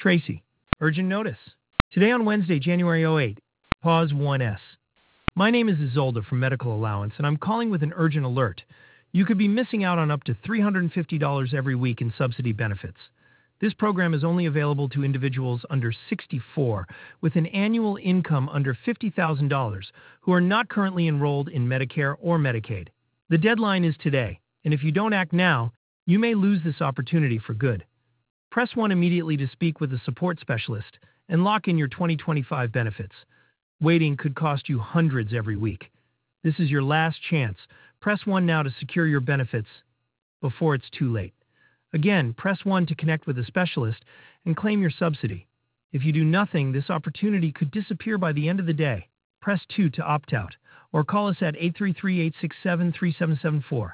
Tracy. Urgent notice. Today on Wednesday, January 08, pause 1S. My name is Isolda from Medical Allowance, and I'm calling with an urgent alert. You could be missing out on up to $350 every week in subsidy benefits. This program is only available to individuals under 64 with an annual income under $50,000 who are not currently enrolled in Medicare or Medicaid. The deadline is today, and if you don't act now, you may lose this opportunity for good. Press 1 immediately to speak with a support specialist and lock in your 2025 benefits. Waiting could cost you hundreds every week. This is your last chance. Press 1 now to secure your benefits before it's too late. Again, press 1 to connect with a specialist and claim your subsidy. If you do nothing, this opportunity could disappear by the end of the day. Press 2 to opt out, or call us at 833-867-3774.